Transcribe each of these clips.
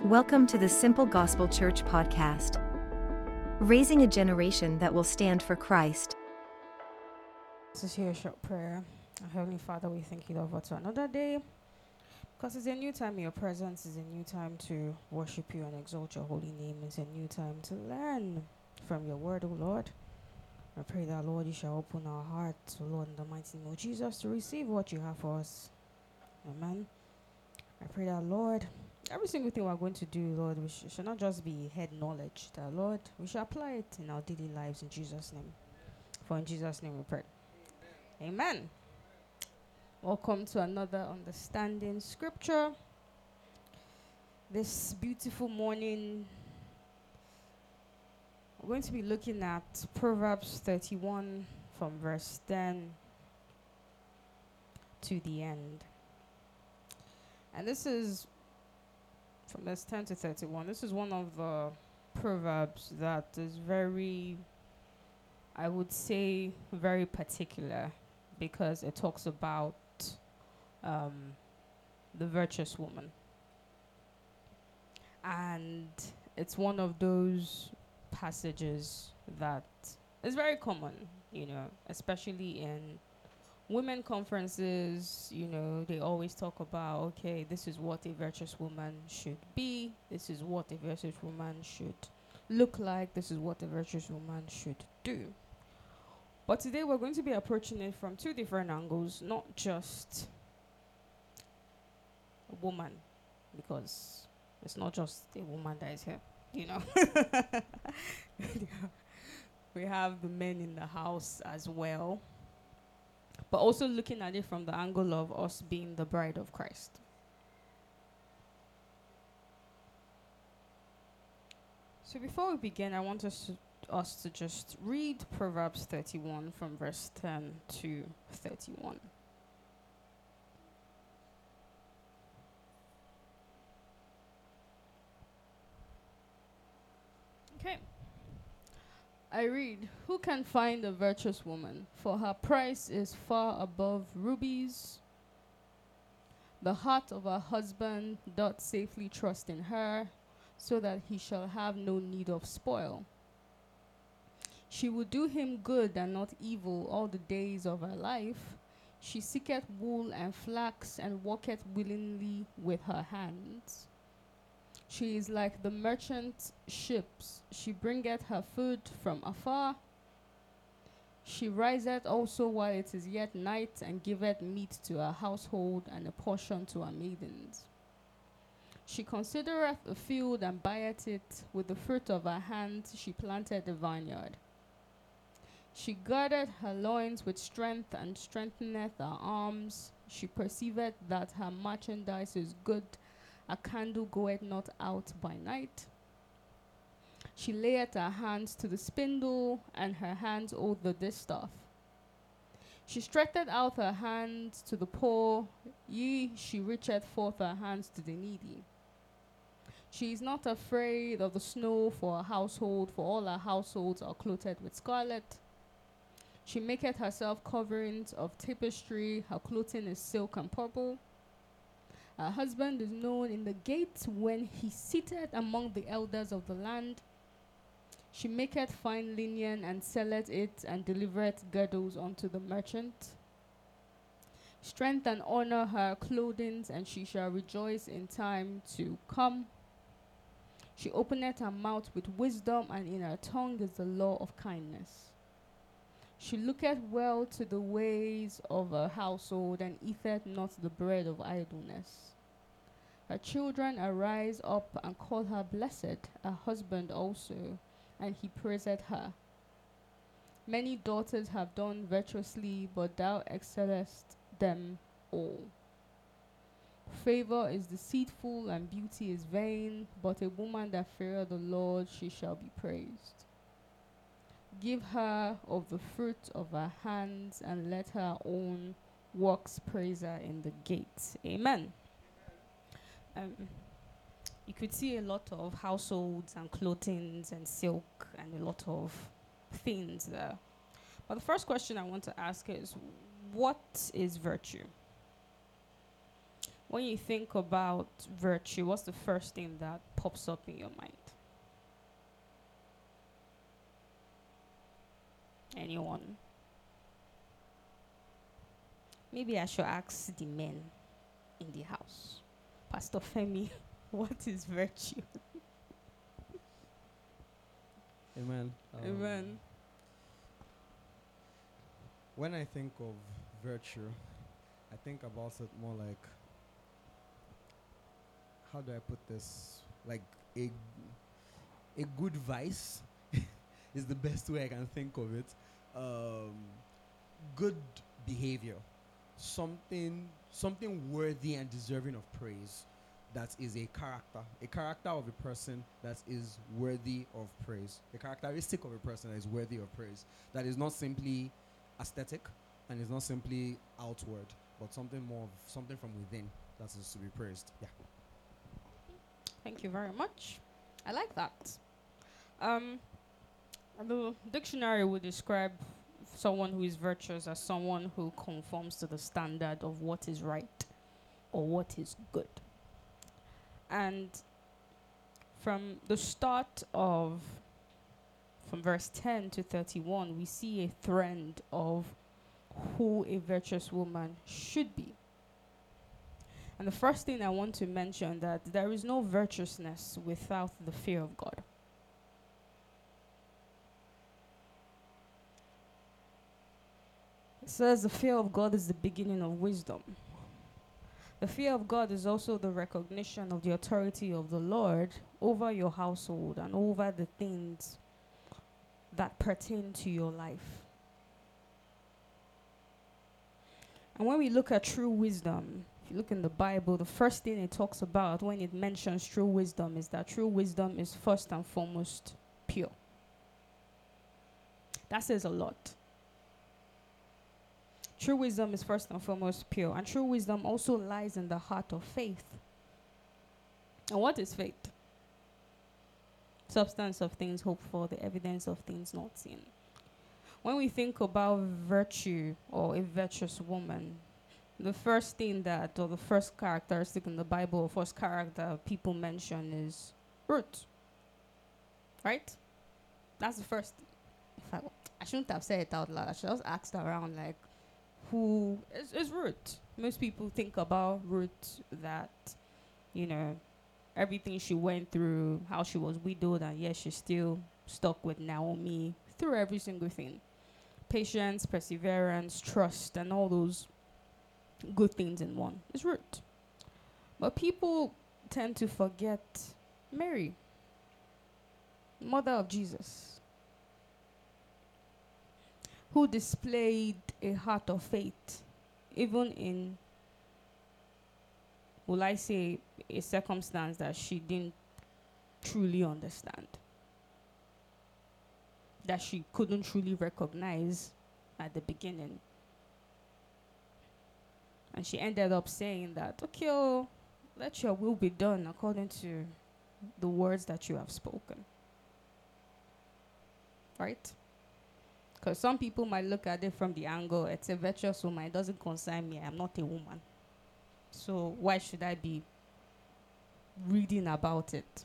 Welcome to the Simple Gospel Church podcast, raising a generation that will stand for Christ. This is here a short prayer. Our Heavenly Father, we thank you, Lord, for another day, because it's a new time in your presence. It's a new time to worship you and exalt your holy name. It's a new time to learn from your word, O Lord. I pray that, Lord, you shall open our hearts, O Lord, in the mighty name of Jesus, to receive what you have for us. Amen. I pray that, Lord, every single thing we're going to do, Lord, we should not just be head knowledge. That, Lord, we shall apply it in our daily lives in Jesus' name. For in Jesus' name we pray. Amen. Welcome to another understanding scripture. This beautiful morning, we're going to be looking at Proverbs 31 from verse 10 to the end. And this is from verse 10 to 31. This is one of the proverbs that is very, I would say, very particular, because it talks about the virtuous woman. And it's one of those passages that is very common, especially in women conferences. They always talk about, okay, this is what a virtuous woman should be. This is what a virtuous woman should look like. This is what a virtuous woman should do. But today we're going to be approaching it from two different angles, not just a woman, because it's not just a woman that is here, We have the men in the house as well, but also looking at it from the angle of us being the bride of Christ. So before we begin, I want us to just read Proverbs 31 from verse 10 to 31. Okay. I read, "Who can find a virtuous woman? For her price is far above rubies. The heart of her husband doth safely trust in her, so that he shall have no need of spoil. She will do him good and not evil all the days of her life. She seeketh wool and flax, and walketh willingly with her hands. She is like the merchant ships. She bringeth her food from afar. She riseth also while it is yet night, and giveth meat to her household, and a portion to her maidens. She considereth a field, and buyeth it. With the fruit of her hands she planted a vineyard. She girdeth her loins with strength, and strengtheneth her arms. She perceiveth that her merchandise is good. A candle goeth not out by night. She layeth her hands to the spindle, and her hands hold the distaff. She stretcheth out her hands to the poor, she reacheth forth her hands to the needy. She is not afraid of the snow for her household, for all her households are clothed with scarlet. She maketh herself coverings of tapestry, her clothing is silk and purple. Her husband is known in the gate when he sitteth among the elders of the land. She maketh fine linen, and selleth it, and delivereth girdles unto the merchant. Strength and honor her clothing, and she shall rejoice in time to come. She openeth her mouth with wisdom, and in her tongue is the law of kindness. She looketh well to the ways of her household, and eateth not the bread of idleness. Her children arise up and call her blessed, her husband also, and he praiseth her. Many daughters have done virtuously, but thou excellest them all. Favor is deceitful, and beauty is vain, but a woman that feareth the Lord, she shall be praised. Give her of the fruit of her hands, and let her own works praise her in the gates." Amen. You could see a lot of households and clothings and silk and a lot of things there. But the first question I want to ask is, what is virtue? When you think about virtue, what's the first thing that pops up in your mind? Anyone? Maybe I should ask the men in the house. Pastor Femi, what is virtue? Amen. Amen. When I think of virtue, I think about it more like, how do I put this? Like a good vice is the best way I can think of it. Good behavior, something worthy and deserving of praise. That is a character of a person that is worthy of praise, a characteristic of a person that is worthy of praise, that is not simply aesthetic and is not simply outward, but something from within that is to be praised. Yeah. Thank you very much. I like that. The dictionary would describe someone who is virtuous as someone who conforms to the standard of what is right or what is good. And from verse 10 to 31, we see a trend of who a virtuous woman should be. And the first thing I want to mention that there is no virtuousness without the fear of God. It says the fear of God is the beginning of wisdom. The fear of God is also the recognition of the authority of the Lord over your household and over the things that pertain to your life. And when we look at true wisdom, if you look in the Bible, the first thing it talks about when it mentions true wisdom is that true wisdom is first and foremost pure. That says a lot. True wisdom is first and foremost pure. And true wisdom also lies in the heart of faith. And what is faith? Substance of things hoped for, the evidence of things not seen. When we think about virtue or a virtuous woman, the first thing or the first characteristic in the Bible, first character people mention is Ruth. Right? That's the first. I shouldn't have said it out loud. I should have asked around, like, who is Ruth? Most people think about Ruth that, everything she went through, how she was widowed, and yes, she's still stuck with Naomi through every single thing. Patience, perseverance, trust, and all those good things in one is Ruth. But people tend to forget Mary, mother of Jesus, who displayed a heart of faith, even in, will I say, a circumstance that she didn't truly understand, that she couldn't truly recognize at the beginning. And she ended up saying that, okay, let your will be done according to the words that you have spoken. Right? Because some people might look at it from the angle, it's a virtuous woman, it doesn't concern me, I'm not a woman. So why should I be reading about it?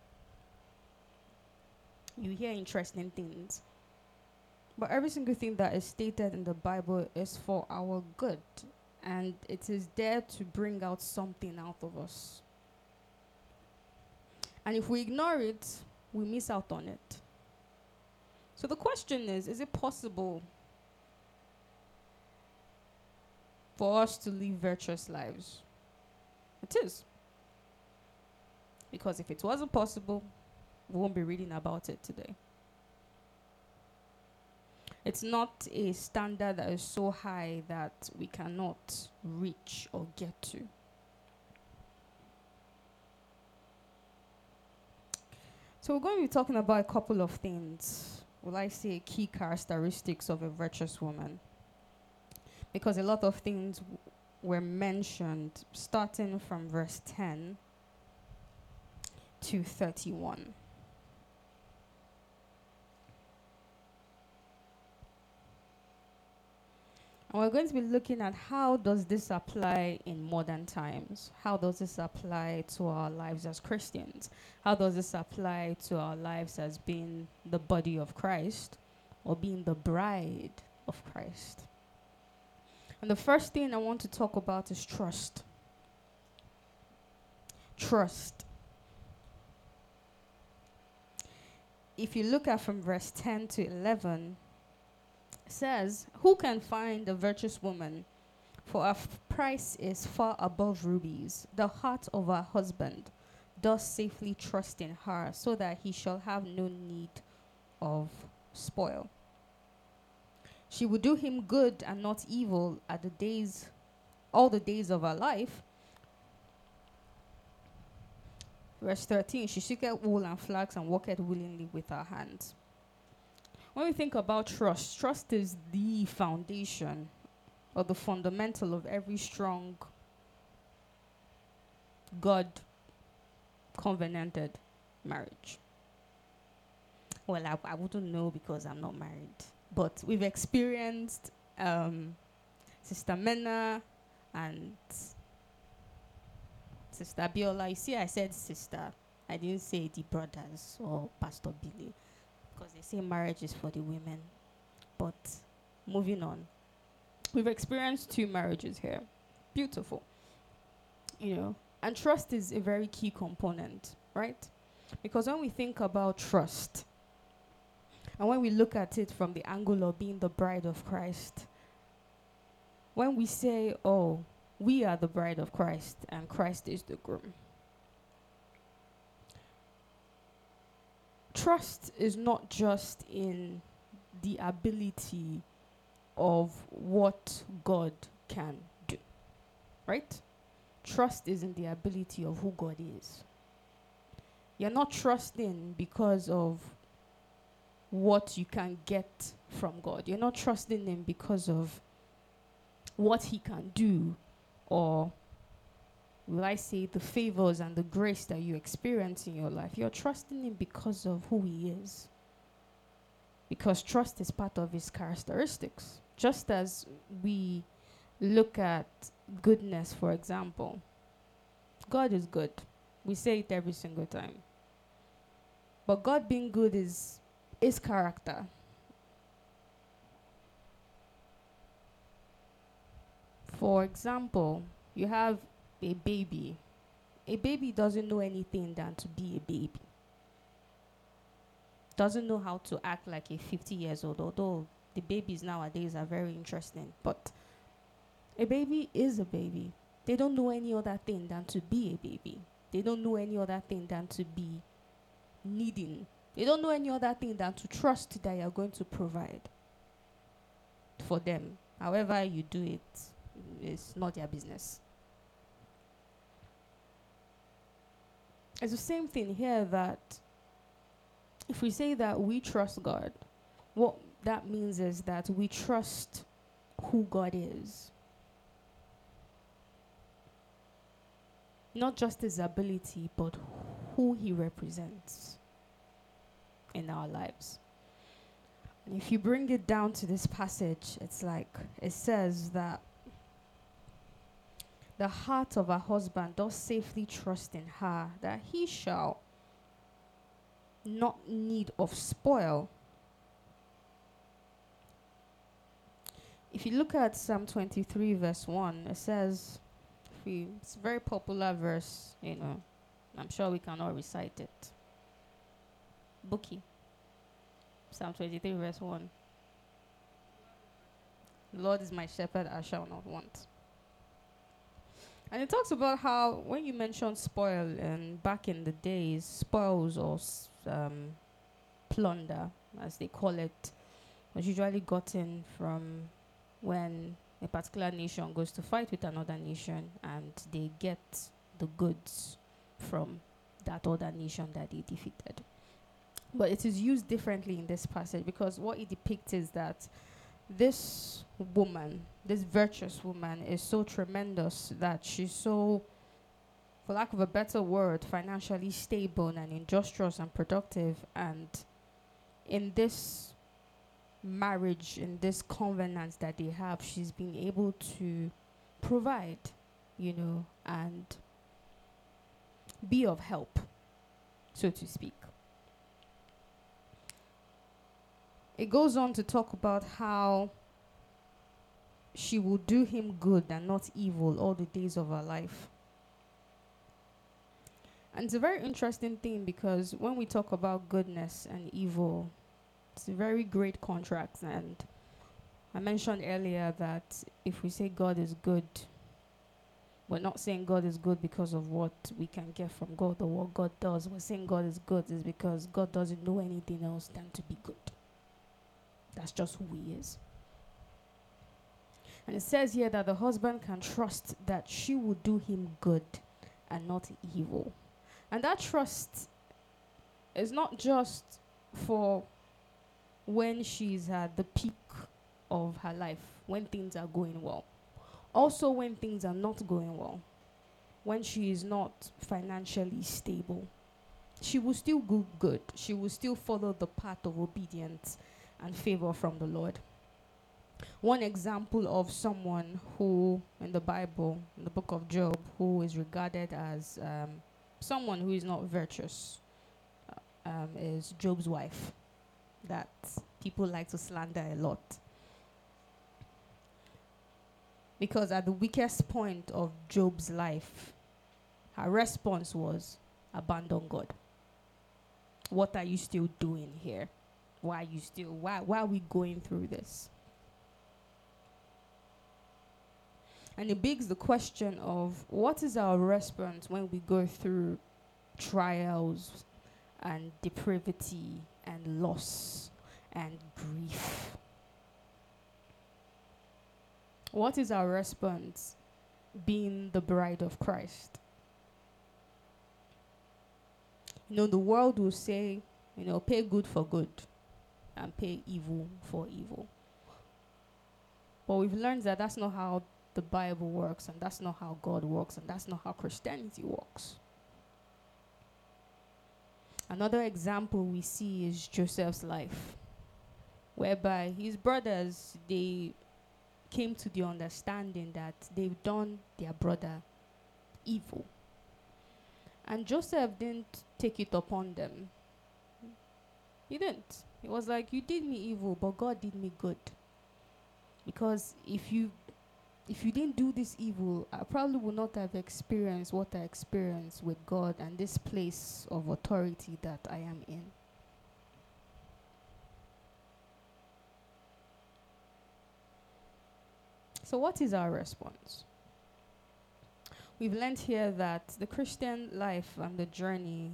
You hear interesting things. But every single thing that is stated in the Bible is for our good. And it is there to bring out something out of us. And if we ignore it, we miss out on it. So the question is it possible for us to live virtuous lives? It is. Because if it wasn't possible, we won't be reading about it today. It's not a standard that is so high that we cannot reach or get to. So we're going to be talking about a couple of things. Will I say key characteristics of a virtuous woman? Because a lot of things were mentioned starting from verse 10 to 31. And we're going to be looking at how does this apply in modern times? How does this apply to our lives as Christians? How does this apply to our lives as being the body of Christ or being the bride of Christ? And the first thing I want to talk about is trust. Trust. If you look at from verse 10 to 11, it says, "Who can find a virtuous woman? For her price is far above rubies. The heart of her husband does safely trust in her, so that he shall have no need of spoil. She will do him good and not evil at the days, all the days of her life." Verse 13, "She seeketh wool and flax and worketh willingly with her hands." When we think about trust, trust is the foundation or the fundamental of every strong God covenanted marriage. Well, I wouldn't know because I'm not married, but we've experienced Sister Mena and Sister Biola. You see, I said sister. I didn't say the brothers or Pastor Billy, because they say marriage is for the women. But moving on, we've experienced 2 marriages here. Beautiful. And trust is a very key component, right? Because when we think about trust, and when we look at it from the angle of being the bride of Christ, when we say, oh, we are the bride of Christ and Christ is the groom, trust is not just in the ability of what God can do, right? Trust is in the ability of who God is. You're not trusting because of what you can get from God. You're not trusting him because of what he can do, or will I say the favors and the grace that you experience in your life. You're trusting him because of who he is. Because trust is part of his characteristics. Just as we look at goodness, for example. God is good. We say it every single time. But God being good is his character. For example, you have a baby. A baby doesn't know anything than to be a baby. Doesn't know how to act like a 50 years old, although the babies nowadays are very interesting. But a baby is a baby. They don't know any other thing than to be a baby. They don't know any other thing than to be needing. They don't know any other thing than to trust that you're going to provide for them. However you do it, it's not their business. It's the same thing here, that if we say that we trust God, what that means is that we trust who God is. Not just his ability, but who he represents in our lives. And if you bring it down to this passage, it's like it says that the heart of her husband does safely trust in her, that he shall not need of spoil. If you look at Psalm 23 verse 1, it says, it's a very popular verse, I'm sure we can all recite it. Bookie. Psalm 23 verse 1. The Lord is my shepherd, I shall not want. And it talks about how when you mention spoil, and back in the days, spoils or plunder, as they call it, was usually gotten from when a particular nation goes to fight with another nation and they get the goods from that other nation that they defeated. But it is used differently in this passage, because what it depicts is that this woman, this virtuous woman, is so tremendous that she's so, for lack of a better word, financially stable and industrious and productive. And in this marriage, in this covenant that they have, she's been able to provide, and be of help, so to speak. It goes on to talk about how she will do him good and not evil all the days of her life. And it's a very interesting thing, because when we talk about goodness and evil, it's a very great contrast. And I mentioned earlier that if we say God is good, we're not saying God is good because of what we can get from God or what God does. We're saying God is good is because God doesn't know anything else than to be good. That's just who he is. And it says here that the husband can trust that she will do him good and not evil. And that trust is not just for when she's at the peak of her life, when things are going well. Also when things are not going well, when she is not financially stable, she will still do good. She will still follow the path of obedience and favor from the Lord. One example of someone who, in the Bible, in the book of Job, who is regarded as someone who is not virtuous, is Job's wife, that people like to slander a lot. Because at the weakest point of Job's life, her response was, abandon God. What are you still doing here? Why are we going through this? And it begs the question of, what is our response when we go through trials and depravity and loss and grief? What is our response being the bride of Christ? The world will say, pay good for good and pay evil for evil. But we've learned that that's not how the Bible works, and that's not how God works, and that's not how Christianity works. Another example we see is Joseph's life, whereby his brothers, they came to the understanding that they've done their brother evil. And Joseph didn't take it upon them. He didn't. He was like, you did me evil, but God did me good. Because if you didn't do this evil, I probably would not have experienced what I experienced with God and this place of authority that I am in. So what is our response? We've learned here that the Christian life and the journey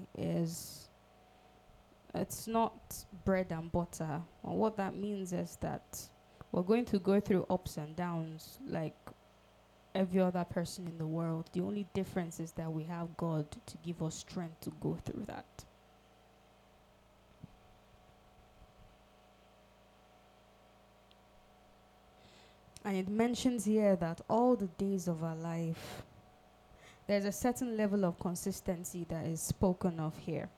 it's not bread and butter. And what that means is that we're going to go through ups and downs like every other person in the world. The only difference is that we have God to give us strength to go through that. And it mentions here that all the days of our life, there's a certain level of consistency that is spoken of here.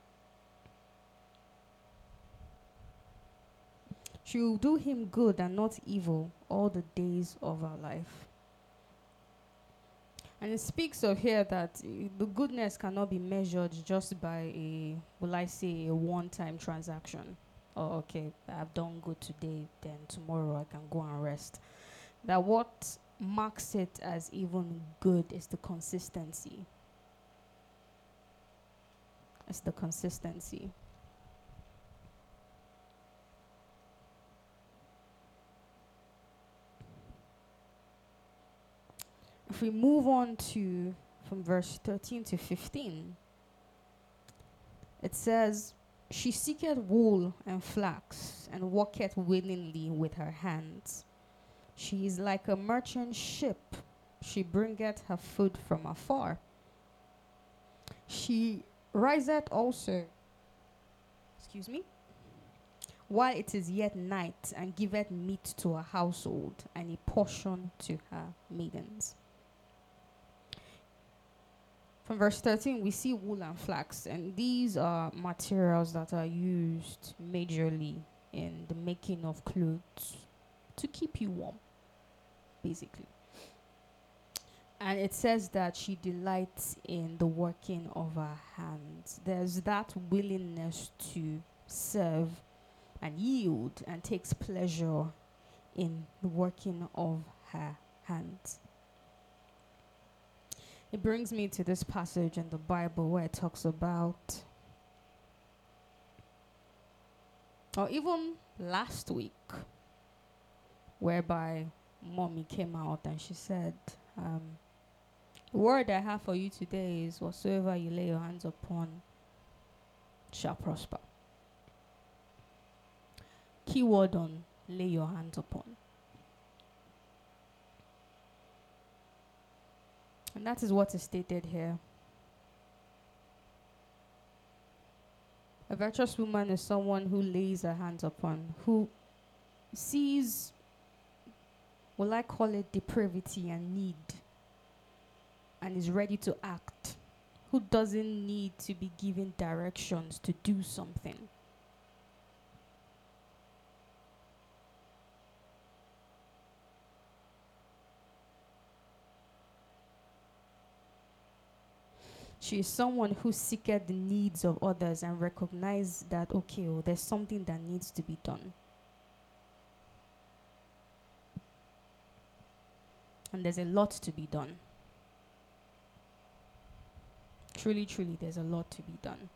She will do him good and not evil all the days of our life. And it speaks of here that the goodness cannot be measured just by a one-time transaction. Oh, okay, I've done good today, then tomorrow I can go and rest. That what marks it as even good is the consistency. It's the consistency. If we move on from verse 13 to 15, it says, she seeketh wool and flax, and worketh willingly with her hands. She is like a merchant ship. She bringeth her food from afar. She riseth also, while it is yet night, and giveth meat to her household, and a portion to her maidens. From verse 13, we see wool and flax, and these are materials that are used majorly in the making of clothes to keep you warm, basically. And it says that she delights in the working of her hands. There's that willingness to serve and yield and takes pleasure in the working of her hands. It brings me to this passage in the Bible where it talks about, or even last week, whereby mommy came out and she said, the word I have for you today is whatsoever you lay your hands upon shall prosper. Keyword on lay your hands upon. And that is what is stated here. A virtuous woman is someone who lays her hands upon, who sees, will I call it, depravity and need, and is ready to act, who doesn't need to be given directions to do something. She is someone who seeketh the needs of others and recognizes that, okay, there's something that needs to be done. And there's a lot to be done. Truly, truly, there's a lot to be done.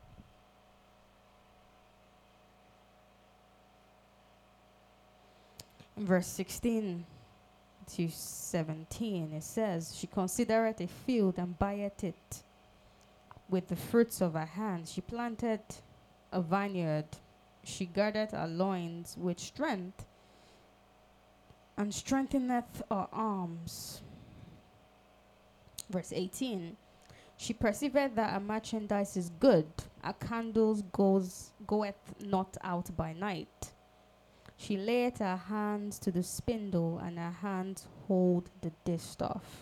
In verse 16 to 17, it says, she considereth a field and buyeth it with the fruits of her hands. She planted a vineyard. She girded her loins with strength and strengtheneth her arms. Verse 18, she perceived that her merchandise is good. Her candles goeth not out by night. She layeth her hands to the spindle, and her hands hold the distaff.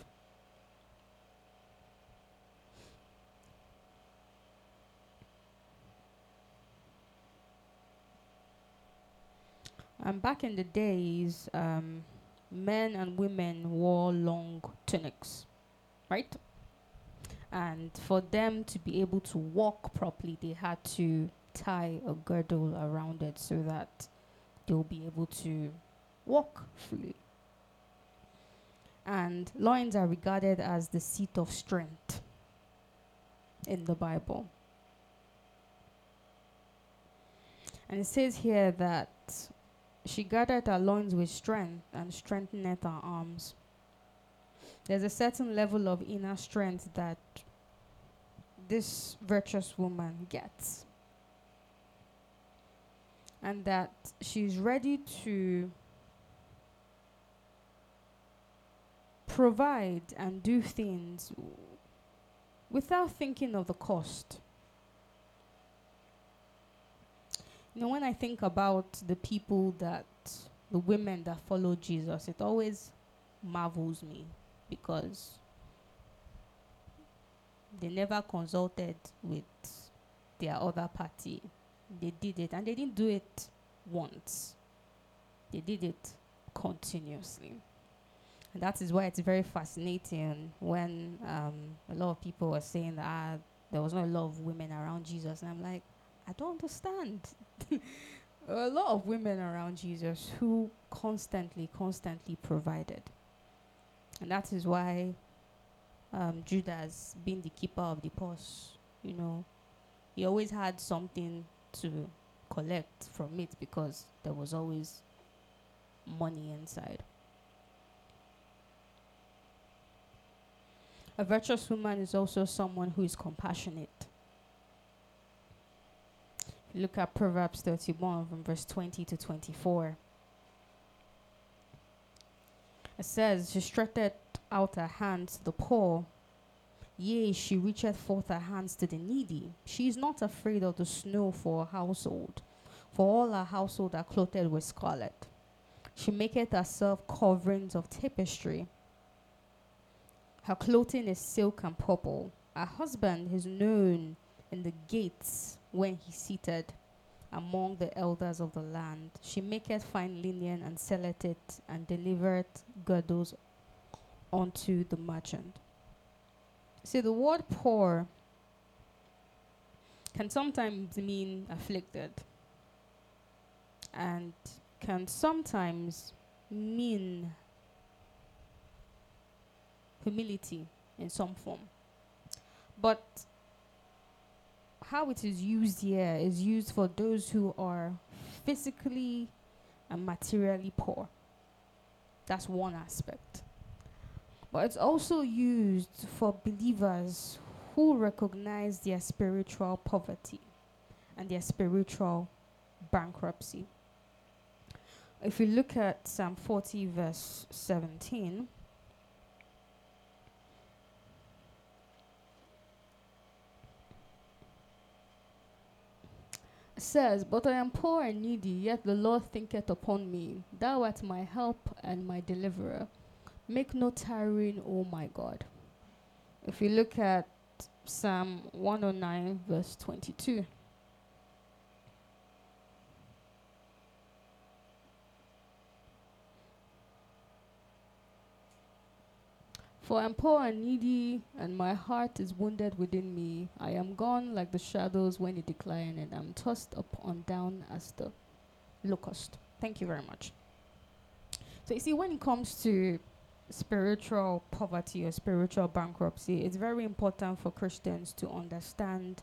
And back in the days, men and women wore long tunics, right? And for them to be able to walk properly, they had to tie a girdle around it so that they'll be able to walk freely. And loins are regarded as the seat of strength in the Bible. And it says here that she gathered her loins with strength and strengthened her arms. There's a certain level of inner strength that this virtuous woman gets. And that she's ready to provide and do things without thinking of the cost. You know, when I think about the women that follow Jesus, it always marvels me because they never consulted with their other party. They did it, and they didn't do it once. They did it continuously. And that is why it's very fascinating when a lot of people are saying that there was not a lot of women around Jesus. And I'm like, I don't understand. A lot of women around Jesus who constantly provided. And that is why Judas, being the keeper of the purse, you know, he always had something to collect from it because there was always money inside. A virtuous woman is also someone who is compassionate. Look at Proverbs 31 from verse 20 to 24. It says, she stretcheth out her hands to the poor. Yea, she reacheth forth her hands to the needy. She is not afraid of the snow for her household, for all her household are clothed with scarlet. She maketh herself coverings of tapestry. Her clothing is silk and purple. Her husband is known in the gates when he seated. among the elders of the land. She maketh fine linen and selleth it, and delivereth girdles unto the merchant. See, the word poor can sometimes mean afflicted, and can sometimes mean humility in some form. But how it is used here is used for those who are physically and materially poor. That's one aspect. But it's also used for believers who recognize their spiritual poverty and their spiritual bankruptcy. If we look at Psalm 40, verse 17, it says, "But I am poor and needy, yet the Lord thinketh upon me. Thou art my help and my deliverer. Make no tarrying, O my God." If we look at Psalm 109, verse 22, "For I am poor and needy, and my heart is wounded within me. I am gone like the shadows when it decline, and am tossed up and down as the locust." Thank you very much. So you see, when it comes to spiritual poverty or spiritual bankruptcy, it's very important for Christians to understand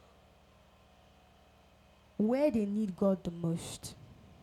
where they need God the most.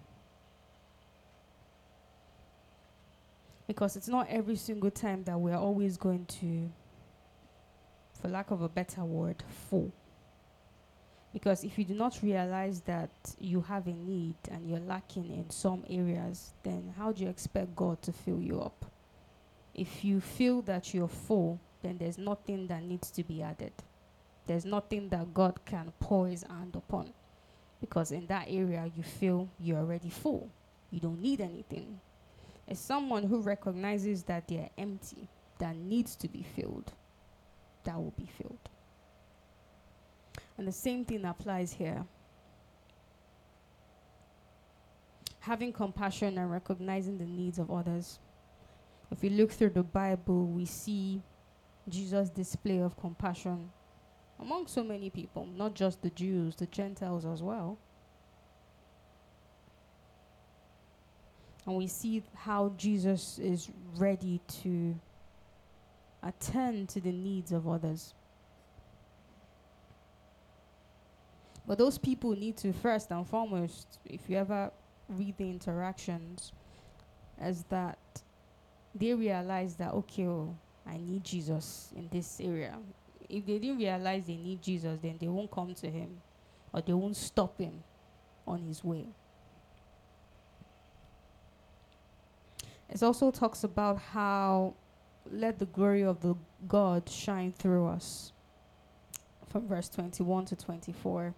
Because it's not every single time that we're always going to, for lack of a better word, fall. Because if you do not realize that you have a need and you're lacking in some areas, then how do you expect God to fill you up? If you feel that you're full, then there's nothing that needs to be added. There's nothing that God can pour his hand upon. Because in that area, you feel you're already full. You don't need anything. It's someone who recognizes that they're empty, that needs to be filled, that will be filled. And the same thing applies here. Having compassion and recognizing the needs of others. If we look through the Bible, we see Jesus' display of compassion among so many people, not just the Jews, the Gentiles as well. And we see how Jesus is ready to attend to the needs of others. But those people need to, first and foremost, if you ever read the interactions, is that they realize that, okay, I need Jesus in this area. If they didn't realize they need Jesus, then they won't come to him, or they won't stop him on his way. It also talks about how let the glory of the God shine through us, from verse 21 to 24.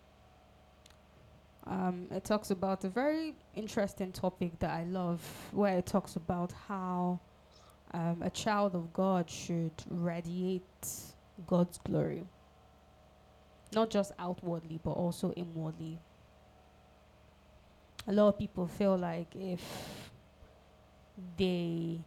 It talks about a very interesting topic that I love, where it talks about how a child of God should radiate God's glory, not just outwardly, but also inwardly. A lot of people feel like if they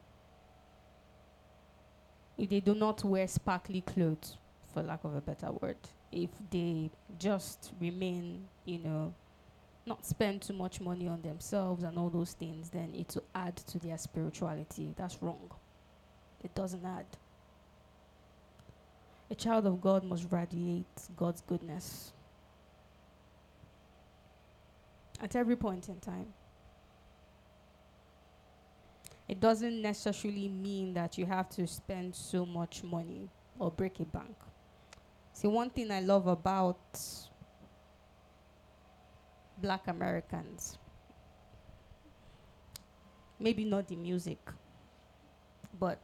do not wear sparkly clothes, for lack of a better word, if they just remain, not spend too much money on themselves and all those things, then it will add to their spirituality. That's wrong. It doesn't add. A child of God must radiate God's goodness at every point in time. It doesn't necessarily mean that you have to spend so much money or break a bank. See, one thing I love about Black Americans, maybe not the music, but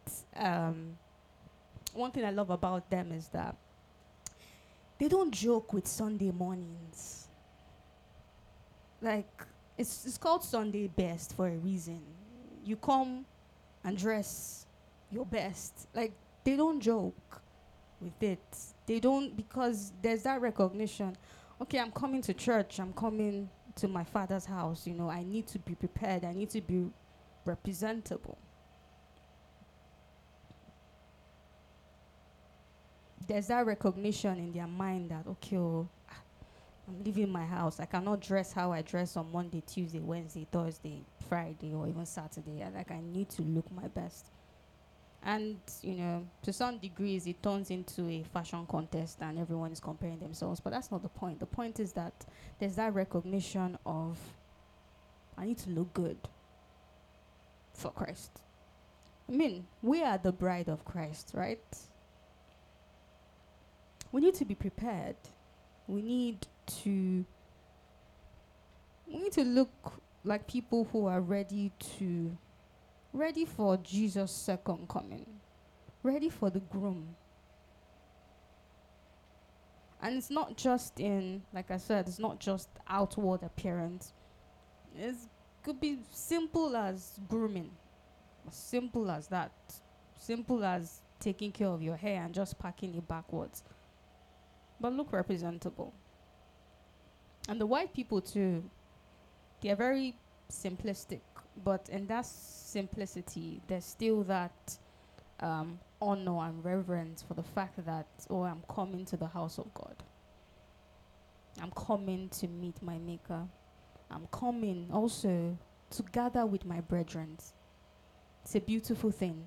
one thing I love about them is that they don't joke with Sunday mornings. Like, it's called Sunday best for a reason. You come and dress your best. Like, they don't joke with it. They don't, because there's that recognition. okay, I'm coming to church, I'm coming to my father's house, I need to be prepared, I need to be representable. There's that recognition in their mind that, okay, I'm leaving my house. I cannot dress how I dress on Monday, Tuesday, Wednesday, Thursday, Friday, or even Saturday. I need to look my best. And, to some degrees, it turns into a fashion contest and everyone is comparing themselves. But that's not the point. The point is that there's that recognition of, I need to look good for Christ. I mean, we are the bride of Christ, right? We need to be prepared. We need to look like people who are ready for Jesus' second coming, ready for the groom. And it's not just in, like I said, it's not just outward appearance. It could be simple as grooming, as simple as that, simple as taking care of your hair and just packing it backwards. But look representable. And the white people too, they're very simplistic, but in that simplicity, there's still that honor and reverence for the fact that, I'm coming to the house of God. I'm coming to meet my Maker. I'm coming also to gather with my brethren. It's a beautiful thing.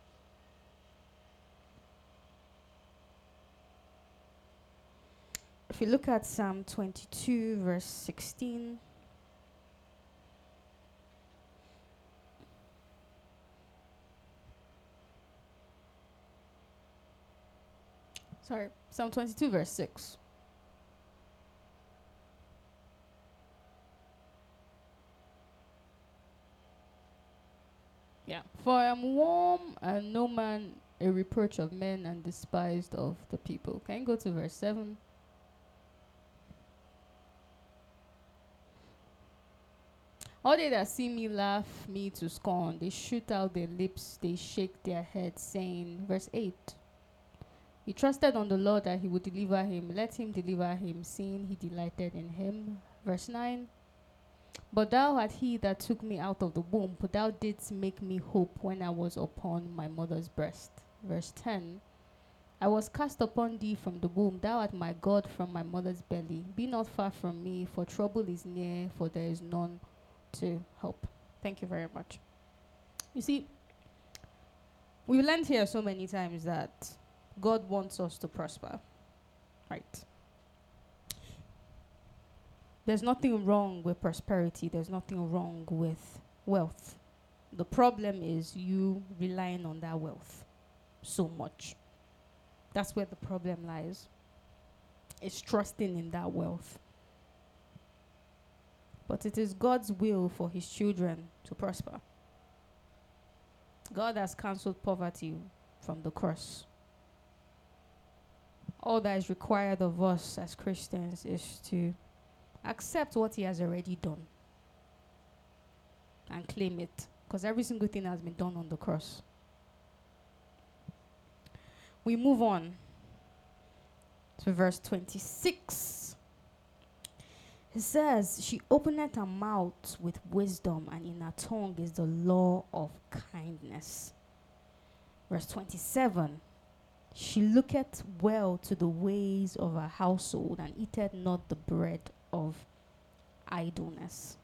If you look at Psalm 22, verse 16, Psalm 22, verse 6. Yeah. For I am warm and no man a reproach of men and despised of the people. Can you go to verse 7? All they that see me laugh me to scorn. They shoot out their lips, they shake their heads, saying, verse 8, he trusted on the Lord that he would deliver him. Let him deliver him, seeing he delighted in him. Verse 9, but thou art he that took me out of the womb, for thou didst make me hope when I was upon my mother's breast. Verse 10, I was cast upon thee from the womb. Thou art my God from my mother's belly. Be not far from me, for trouble is near, for there is none to help. Thank you very much. You see, we've learned here so many times that God wants us to prosper, right? There's nothing wrong with prosperity. There's nothing wrong with wealth. The problem is you relying on that wealth so much. That's where the problem lies. It's trusting in that wealth. But it is God's will for his children to prosper. God has cancelled poverty from the cross. All that is required of us as Christians is to accept what he has already done and claim it, because every single thing has been done on the cross. We move on to verse 26. It says, she openeth her mouth with wisdom, and in her tongue is the law of kindness. Verse 27, she looketh well to the ways of her household, and eateth not the bread of idleness.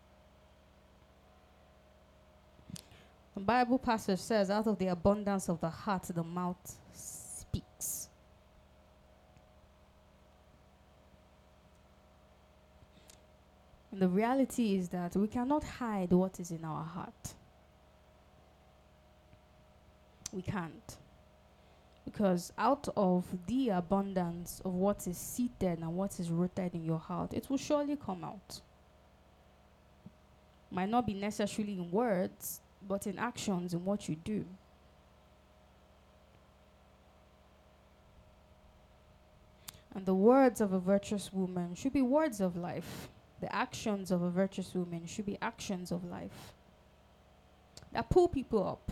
The Bible passage says, out of the abundance of the heart, the mouth speaks. And the reality is that we cannot hide what is in our heart. We can't. Because out of the abundance of what is seated and what is rooted in your heart, it will surely come out. Might not be necessarily in words, but in actions, in what you do. And the words of a virtuous woman should be words of life. The actions of a virtuous woman should be actions of life that pull people up,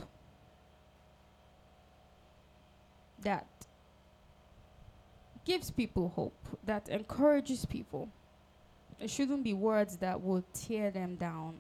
that gives people hope, that encourages people, It shouldn't be words that will tear them down.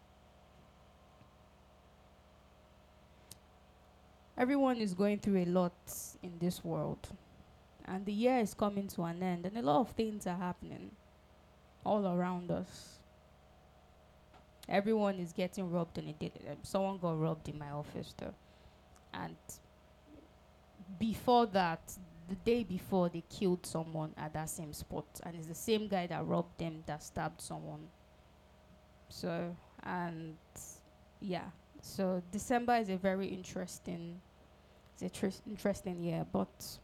Everyone is going through a lot in this world, and the year is coming to an end, and a lot of things are happening all around us. Everyone is getting robbed on a daily. Someone got robbed in my office though, and before that, the day before, they killed someone at that same spot, and it's the same guy that robbed them that stabbed someone. So, and yeah, so December is a very interesting, interesting year. But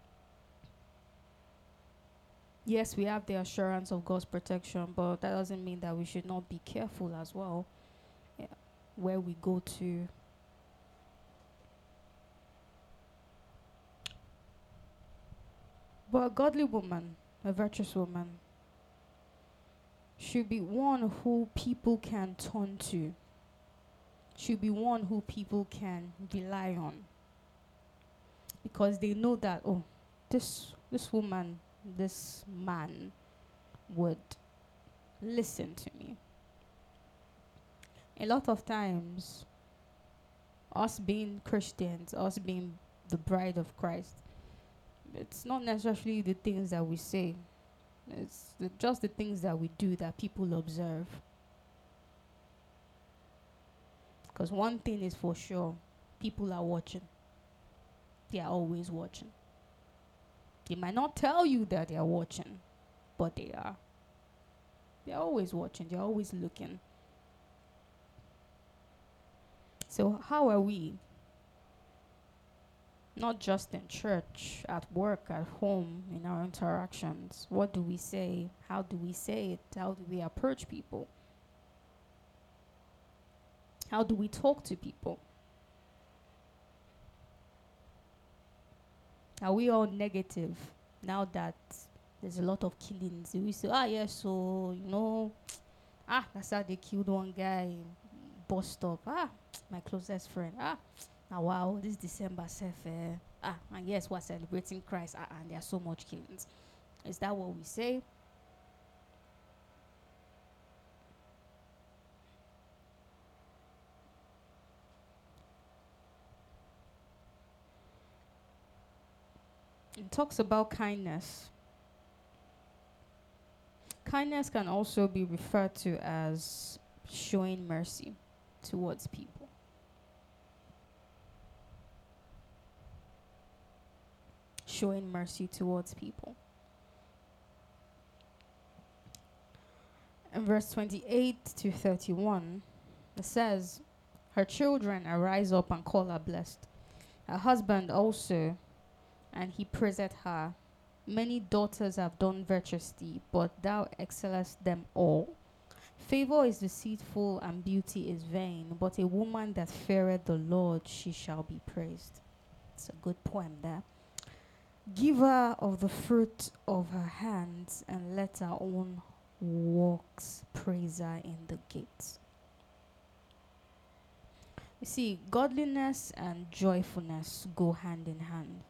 yes, we have the assurance of God's protection, but that doesn't mean that we should not be careful as well, yeah, where we go to. But a godly woman, a virtuous woman, should be one who people can turn to, should be one who people can rely on, because they know that, oh, this woman, this man would listen to me. A lot of times, us being Christians, us being the bride of Christ, it's not necessarily the things that we say. It's just the things that we do that people observe. Because one thing is for sure, people are watching. They are always watching. They might not tell you that they are watching, but they are. They are always watching. They are always looking. So how are we? Not just in church, at work, at home, in our interactions. What do we say? How do we say it? How do we approach people? How do we talk to people? Are we all negative now that there's a lot of killings? We say, yes, so, that's how they killed one guy, bus stop. My closest friend. Now, wow, this December, and yes, we're celebrating Christ, and there are so much killings. Is that what we say? It talks about kindness. Kindness can also be referred to as showing mercy towards people. Showing mercy towards people. In verse 28 to 31, it says, her children arise up and call her blessed. Her husband also, and he praiseth her. Many daughters have done virtuously, but thou excellest them all. Favor is deceitful and beauty is vain, but a woman that feareth the Lord, she shall be praised. It's a good poem there. Give her of the fruit of her hands, and let her own works praise her in the gates. You see, godliness and joyfulness go hand in hand.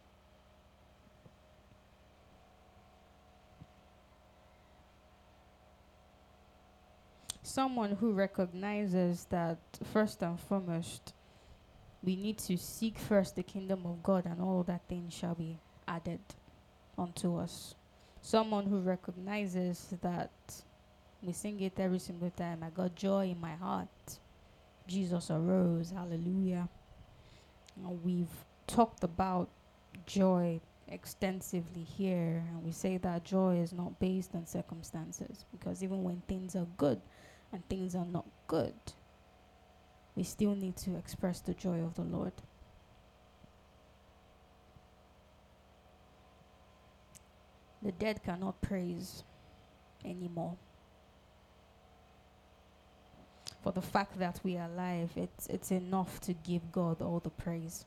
Someone who recognizes that first and foremost, we need to seek first the kingdom of God, and all that things shall be added unto us. Someone who recognizes that, we sing it every single time, I got joy in my heart. Jesus arose, hallelujah. Now, we've talked about joy extensively here, and we say that joy is not based on circumstances, because even when things are good and things are not good, we still need to express the joy of the Lord. The dead cannot praise anymore. For the fact that we are alive, it's enough to give God all the praise.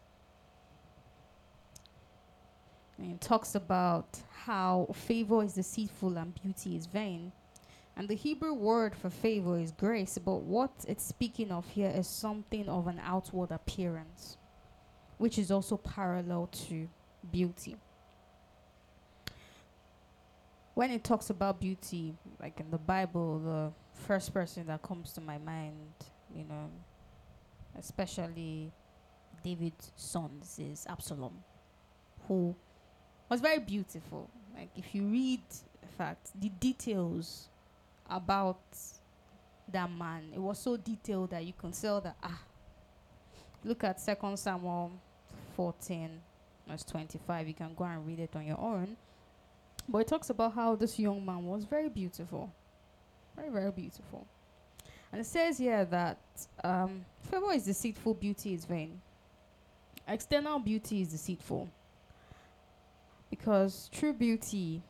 And it talks about how favor is deceitful and beauty is vain. And the Hebrew word for favor is grace, but what it's speaking of here is something of an outward appearance, which is also parallel to beauty. when it talks about beauty, like in the Bible, the first person that comes to my mind, you know, especially David's sons, is Absalom, who was very beautiful. Like if you read, in fact, the details about that man, it was so detailed that you can tell that look at 2 Samuel 14 verse 25. You can go and read it on your own. But it talks about how this young man was very beautiful. Very, very beautiful. And it says here that favor is deceitful, beauty is vain. External beauty is deceitful. Because true beauty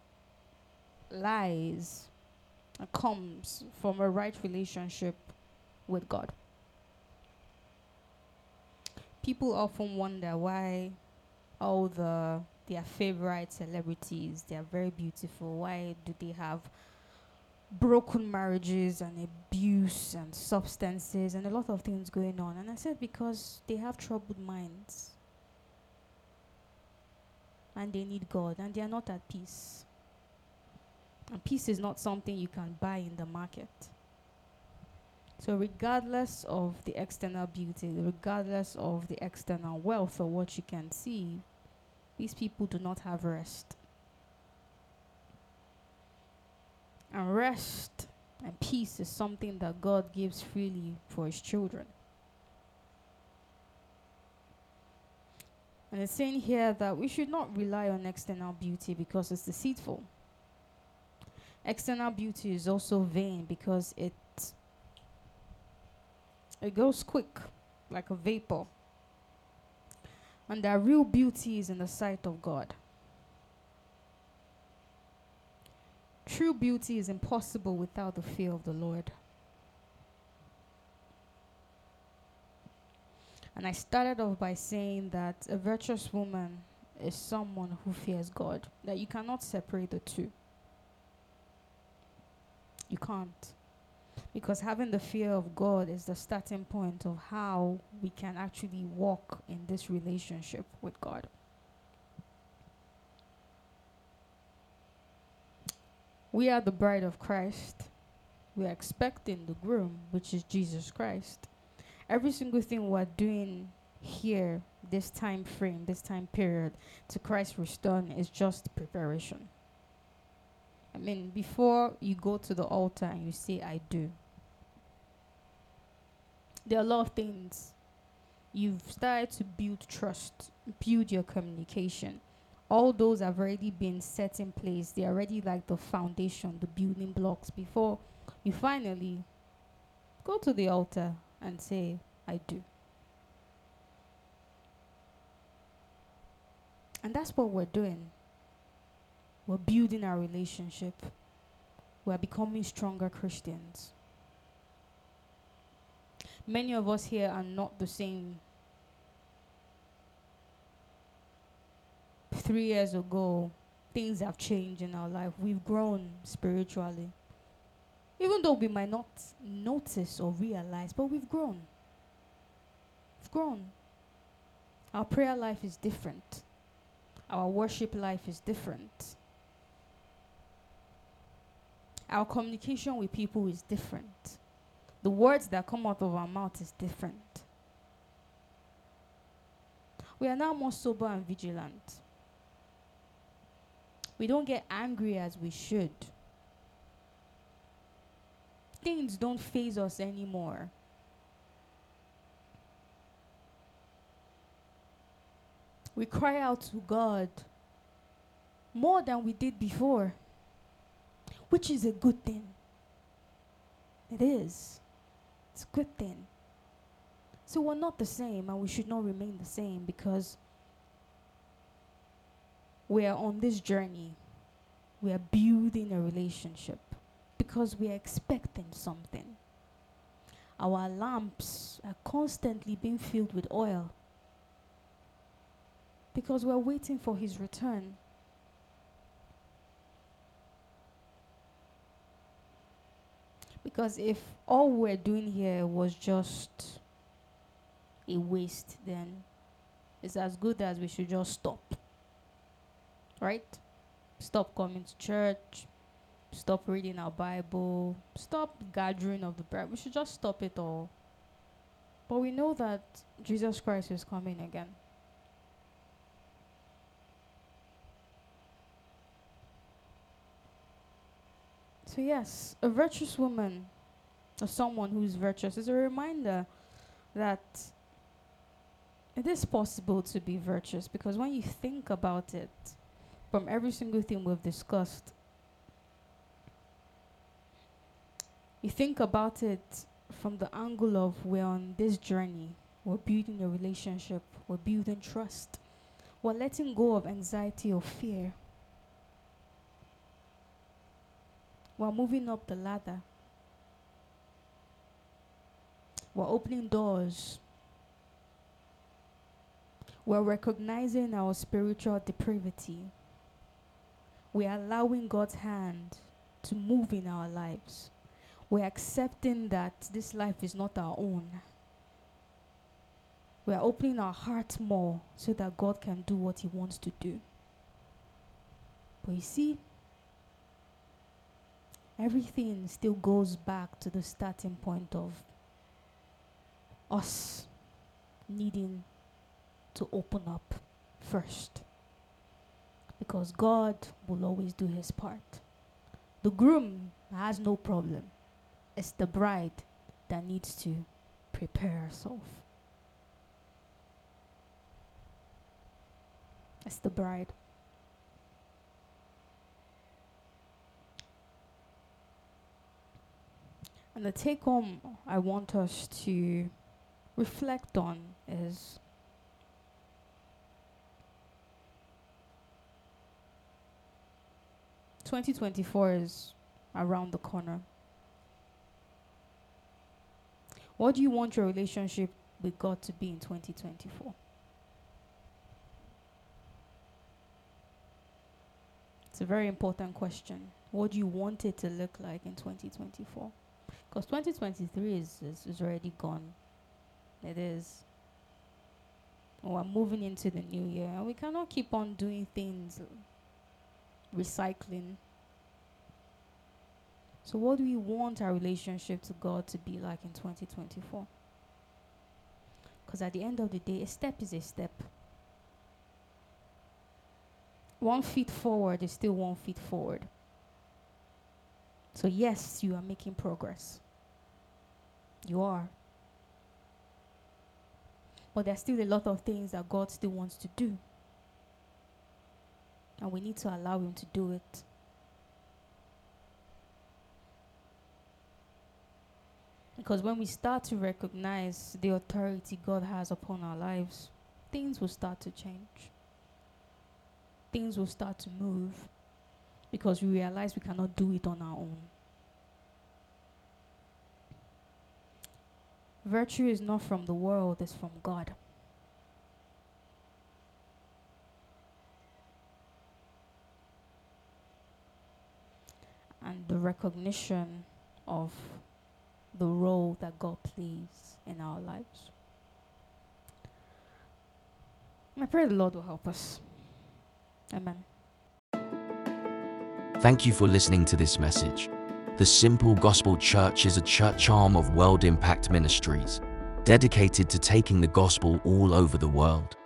lies and comes from a right relationship with God. People often wonder why all their favorite celebrities, they are very beautiful. Why do they have broken marriages and abuse and substances and a lot of things going on? And I said because they have troubled minds. And they need God, and they are not at peace. And peace is not something you can buy in the market. So regardless of the external beauty, regardless of the external wealth or what you can see, these people do not have rest. And rest and peace is something that God gives freely for his children. And it's saying here that we should not rely on external beauty because it's deceitful. External beauty is also vain because it goes quick, like a vapor. And that real beauty is in the sight of God. True beauty is impossible without the fear of the Lord. And I started off by saying that a virtuous woman is someone who fears God, that you cannot separate the two. You can't. Because having the fear of God is the starting point of how we can actually walk in this relationship with God. We are the bride of Christ. We are expecting the groom, which is Jesus Christ. Every single thing we're doing here, this time frame, this time period, to Christ's return is just preparation. I mean, before you go to the altar and you say, I do, there are a lot of things. You've started to build trust, build your communication. All those have already been set in place. They're already like the foundation, the building blocks before you finally go to the altar and say, I do. And that's what we're doing. We're building our relationship. We're becoming stronger Christians. Many of us here are not the same. 3 years ago, things have changed in our life. We've grown spiritually. Even though we might not notice or realize, but we've grown. We've grown. Our prayer life is different. Our worship life is different. Our communication with people is different. The words that come out of our mouth is different. We are now more sober and vigilant. We don't get angry as we should. Things don't faze us anymore. We cry out to God more than we did before, which is a good thing. It is. It's a good thing. So we're not the same, and we should not remain the same because we are on this journey. We are building a relationship because we are expecting something. Our lamps are constantly being filled with oil because we're waiting for his return. Because if all we're doing here was just a waste, then it's as good as we should just stop. Right? stop coming to church, stop reading our Bible, stop gathering of the bread. We should just stop it all. But we know that Jesus Christ is coming again. So yes, a virtuous woman, or someone who is virtuous, is a reminder that it is possible to be virtuous, because when you think about it, from every single thing we've discussed, you think about it from the angle of we're on this journey, we're building a relationship, we're building trust, we're letting go of anxiety or fear. We're moving up the ladder. We're opening doors. We're recognizing our spiritual depravity. We're allowing God's hand to move in our lives. We're accepting that this life is not our own. We're opening our hearts more so that God can do what He wants to do. But you see, everything still goes back to the starting point of us needing to open up first. Because God will always do His part. The groom has no problem. It's the bride that needs to prepare herself. It's the bride. And the take home I want us to reflect on is "2024 is around the corner. What do you want your relationship with God to be in 2024? It's a very important question. What do you want it to look like in 2024? Because 2023 is already gone. It is. We're moving into the new year, and we cannot keep on doing things, recycling. So what do we want our relationship to God to be like in 2024? Because at the end of the day, a step is a step. 1 feet forward is still 1 feet forward. So yes, you are making progress. You are. But there's still a lot of things that God still wants to do. And we need to allow Him to do it. Because when we start to recognize the authority God has upon our lives, things will start to change. Things will start to move. Because we realize we cannot do it on our own. Virtue is not from the world, it's from God. And the recognition of the role that God plays in our lives. I pray the Lord will help us. Amen. Thank you for listening to this message. The Simple Gospel Church is a church arm of World Impact Ministries, dedicated to taking the gospel all over the world.